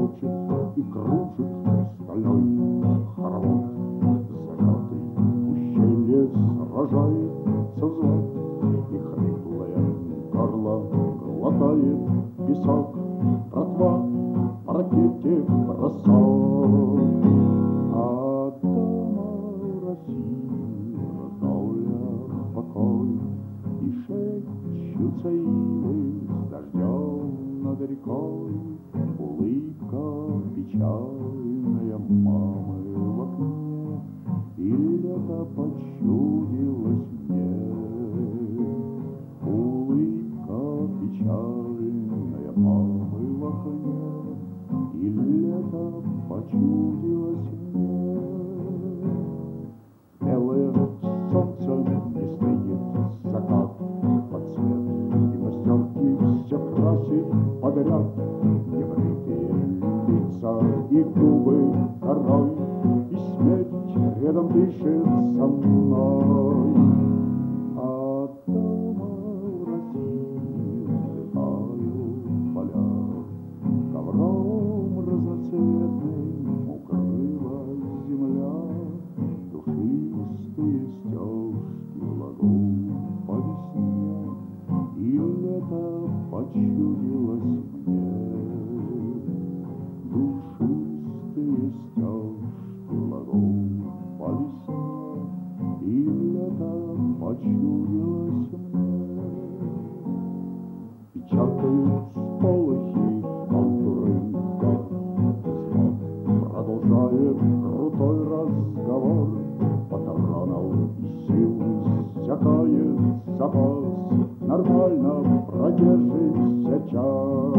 кружит и кружит стальной хоровод. Закатый ущелье сражается взвод, и хриплое горло глотает песок. Братва, по ракете бросок. А дома России раздолье покой, и шепчутся ивы с дождем над рекой. Улыбка печальная мамы в окне, и лето почудилось мне. Улыбка печальная мамы в окне, и лето почудилось мне. Белое солнце не стоит, закат под свет, и мастерки все красит подряд. Небритые лица и губы корой, и смерть рядом дышит со мной. А дома в России взлетают поля, ковром разноцветным укрылась земля. Душистые стежки в лагу по весне, и лето почудилось мне. Душистые стежки в лагу по весне, и лето почудилось мне. Печатают сполохи контуры гор, взвод продолжает крутой разговор. Патронов и сил иссякает запас, нормально продержимся час.